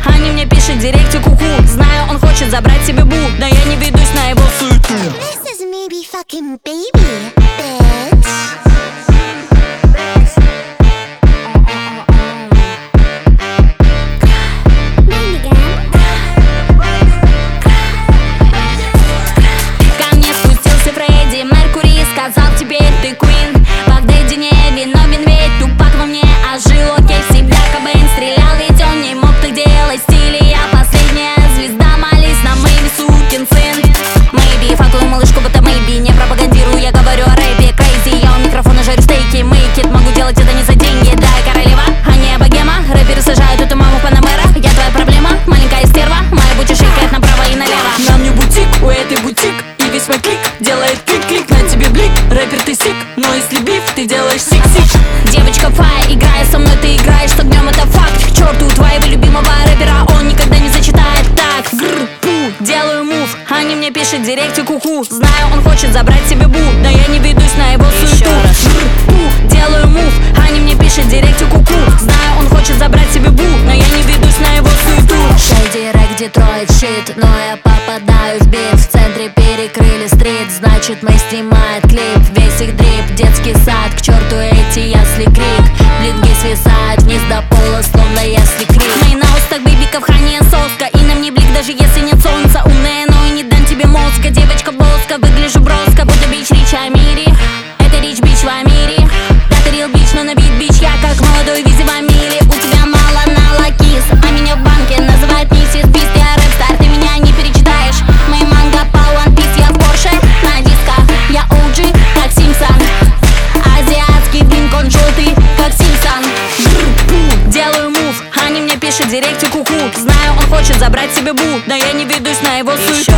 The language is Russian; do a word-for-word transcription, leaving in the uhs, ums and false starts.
Они мне пишут в директе ку-ку. Знаю, он хочет забрать себе бу, но я не ведусь на его суету. This is me be fucking baby, bitch. Ко мне спустился Фредди Меркури и сказал: теперь ты Queen. Багдадди не виновен, ведь Тупак во мне ожил. Окей, в себя Кобейн стрелял, ведь он не мог так делать в стиле. Я последняя звезда, молись на Мэйби, сукин сын. Мэйби, факую малышку, будто Мэйби. Не пропагандирую, я говорю о рэпе. Crazy, я у микрофона жарю стейки. Make it, могу делать это не за деньги. Да, я королева, а не богема. Рэперы сажают эту маму Панамера. Я твоя проблема, маленькая стерва. Моя бути шейкает направо и налево. На мне бутик, у этой бутик. И весь мой клик делает клик-клик. На тебе блик, рэпер ты сик. Но если биф, ты делаешь сик-сик. Девочка Фая, играя со мной, ты играешь с огнем, это факт. К черту твоего любимого рэпера, он никогда не зачитает так. Грр, пу, делаю мув. Они мне пишут в директе ку-ку. Знаю, он хочет забрать себе бу, но я не ведусь на его суету. Грр, пу, делаю мув. Они мне пишут в директе ку-ку. Знаю, он хочет забрать себе бу, но я не ведусь на его суету. Шейди рэк, Детройт, щит, но я попадаю в бит. В центре перекрыли стрит, значит мы снимаем клип. Весь их дрип, детский сад, к черту эти ясли крик. Блинги свисают вниз до пола, словно ясли крик. Мои на устах бибика в хране соска. И на мне блик, даже если нет солнца. Умная, но и не дам тебе мозга. Девочка боска, выгляжу броско, будто бич рич в Амире. Это рич бич в Амире. Да, ты рил бич, но на бит бич. Я как молодой визи в Амире. У тебя мало на лакис, а меня в банке называют миссис Бист. Я рэп-стар, ты меня не перечитаешь. Мои манга по One Piece, я в Порше на дисках. Я о джи, как Симпсон. Азиатский блинк, он желтый, как Симпсон. Делаю мув, они мне пишут в директе ку-ку. Знаю, он хочет забрать себе бу, но я не ведусь на его суету.